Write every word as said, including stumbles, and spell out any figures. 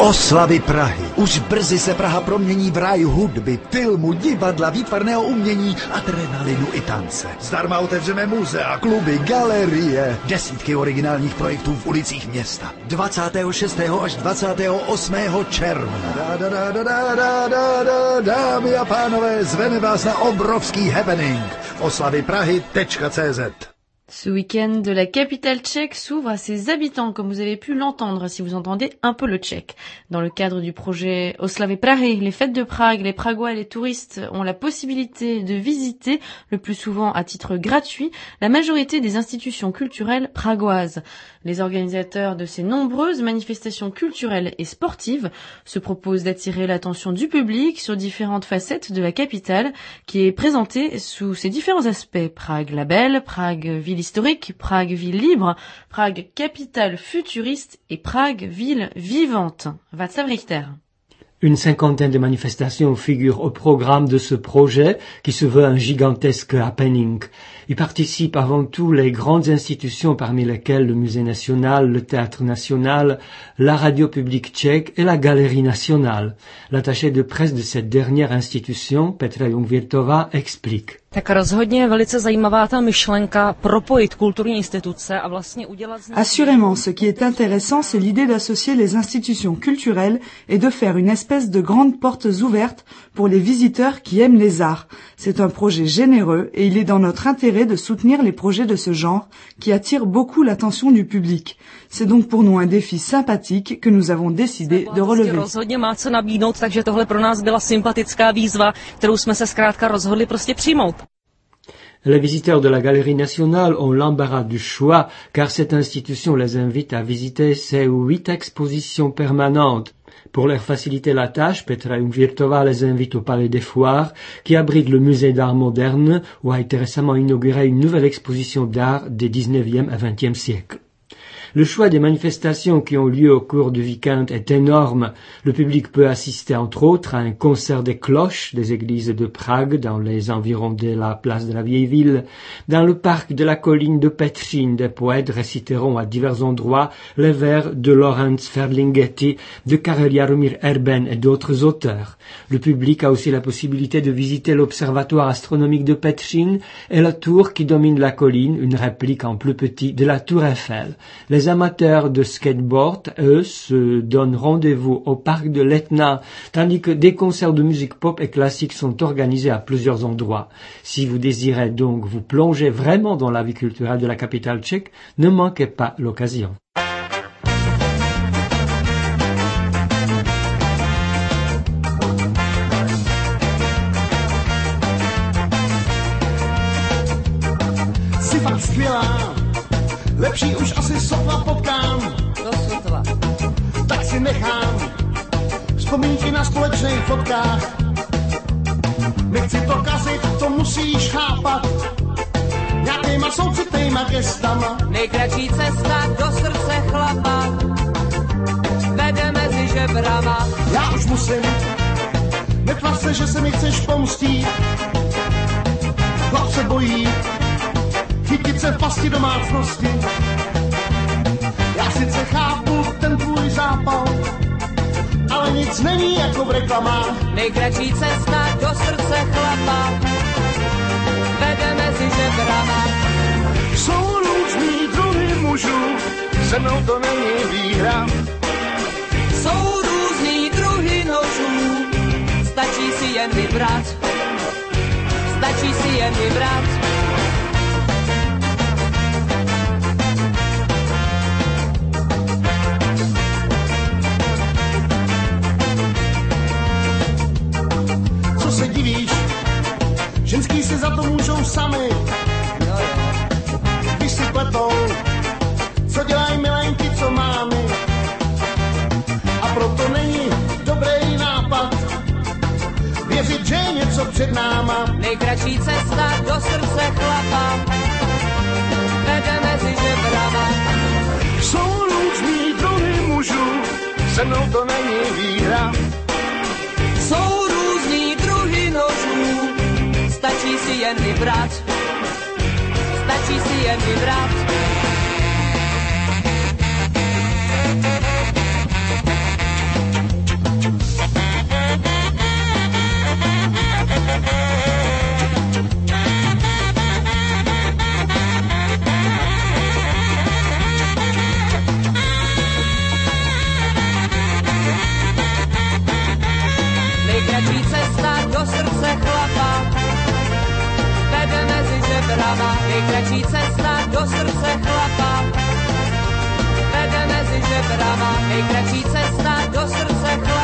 Oslavy Prahy. Už brzy se Praha promění v ráj hudby, filmu, divadla, výtvarného umění, adrenalinu i tance. Zdarma otevřeme muzea, kluby, galerie, desítky originálních projektů v ulicích města. dvacátého šestého až dvacátého osmého června. Da, da, da, da, da, da, da, da, dámy a pánové, zveme vás na obrovský happening v oslavy Prahy tečka cé zet. Ce week-end de la capitale tchèque s'ouvre à ses habitants, comme vous avez pu l'entendre si vous entendez un peu le tchèque. Dans le cadre du projet Oslavy Prahy, les fêtes de Prague, les Pragois et les touristes ont la possibilité de visiter, le plus souvent à titre gratuit, la majorité des institutions culturelles pragoises. Les organisateurs de ces nombreuses manifestations culturelles et sportives se proposent d'attirer l'attention du public sur différentes facettes de la capitale, qui est présentée sous ses différents aspects. Prague la belle, Prague ville historique, Prague ville libre, Prague capitale futuriste et Prague ville vivante. Václav Richter. Une cinquantaine de manifestations figurent au programme de ce projet qui se veut un gigantesque happening. Y participent avant tout les grandes institutions parmi lesquelles le Musée national, le Théâtre national, la radio publique tchèque et la Galerie nationale. L'attaché de presse de cette dernière institution, Petra Jungwirtová, explique. Tak rozhodně je velice zajímavá ta myšlenka propojit kulturní instituce a vlastně udělat z nich... Assurément, ce qui est intéressant, c'est l'idée d'associer les institutions culturelles et de faire une espèce de grandes portes ouvertes pour les visiteurs qui aiment les arts. C'est un projet généreux et il est dans notre intérêt de soutenir les projets de ce genre qui attirent beaucoup l'attention du public. C'est donc pour nous un défi sympathique que nous avons décidé de relever. Rozhodně má co nabídnout, takže tohle pro nás byla sympatická výzva, kterou jsme se zkrátka rozhodli prostě přijmout. Les visiteurs de la Galerie nationale ont l'embarras du choix car cette institution les invite à visiter ses huit expositions permanentes. Pour leur faciliter la tâche, Petra Jungwirtová les invite au Palais des Foires, qui abrite le musée d'art moderne, où a été récemment inaugurée une nouvelle exposition d'art des dix-neuvième et vingtième siècles. Le choix des manifestations qui ont lieu au cours du week-end est énorme. Le public peut assister entre autres à un concert des cloches des églises de Prague dans les environs de la place de la vieille ville. Dans le parc de la colline de Petřín, des poètes réciteront à divers endroits les vers de Lorenz Ferlinghetti, de Karel Jaromír Erben et d'autres auteurs. Le public a aussi la possibilité de visiter l'observatoire astronomique de Petřín et la tour qui domine la colline, une réplique en plus petit de la tour Eiffel. Les Les amateurs de skateboard, eux, se donnent rendez-vous au parc de l'Etna, tandis que des concerts de musique pop et classique sont organisés à plusieurs endroits. Si vous désirez donc vous plonger vraiment dans la vie culturelle de la capitale tchèque, ne manquez pas l'occasion. Jsi fakt skvělá, lepší už asi sotva potkám. No sotva. Tak si nechám vzpomínky na společných fotkách. Nechci to kazit, to musíš chápat, nějakýma soucitnýma gestama. Nejkratší cesta do srdce chlapa vede mezi žebrama. Já už musím, netvař se, že se mi chceš pomstít. Chlap se bojí chytit se v pasti domácnosti. Já sice chápu ten tvůj zápal, ale nic není jako v reklamách. Nejkratší cesta do srdce chlapa vede mezi žebrama. Jsou různý druhy mužů, se mnou to není výhra. Jsou různý druhy nožů, stačí si jen vybrat. Stačí si jen vybrat. Se divíš, ženský si za to můžou sami, když si pletou, co dělají milenky, co mámy. A proto není dobrý nápad věřit, že je něco před náma. Nejkratší cesta do srdce chlapa vede mezi žebrama. Jsou různý druhy mužů, se mnou to není výhra. Jsou různý druhy nožů, stačí si jen vybrat. Stačí si jen vybrat. nejkratší cesta do srdce chlapa. Vede mezi žebrama, nejkratší cesta do srdce chlapa. Vede mezi žebrama, nejkratší cesta do srdce chlapa.